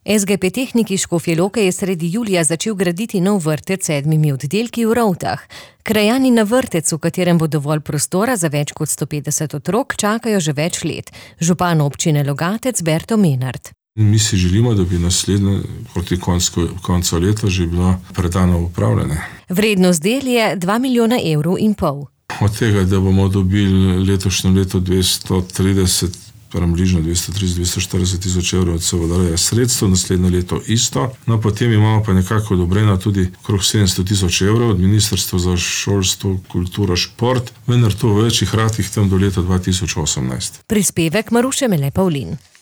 SGP Tehniki Škofje Loke je sredi julija začel graditi nov vrtec s 7 oddelki v Rovtah. Krajani na vrtec, v katerem bo dovolj prostora za več kot 150 otrok, čakajo že več let. Župan občine Logatec Berto Menard. Mi si želimo, da bi naslednje proti koncu leta že bila predana v upravljanje. Vrednost del je 2,5 milijona evrov. Od tega, da bomo dobili letošnje leto 230, bližno 230-240 tisoč evrov od SVDR sredstev, naslednje leto isto. No, potem imamo pa nekako odobrena tudi okrog 700 tisoč evrov od Ministrstva za šolstvo, kulturo, šport, vendar to v večjih ratih tam do leta 2018. Prispevek Maruše Mele Pavlin.